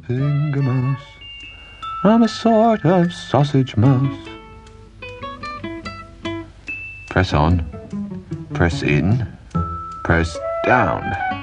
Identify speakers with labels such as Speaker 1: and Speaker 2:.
Speaker 1: finger mouse. I'm a sort of sausage mouse. Press on, press in, press down.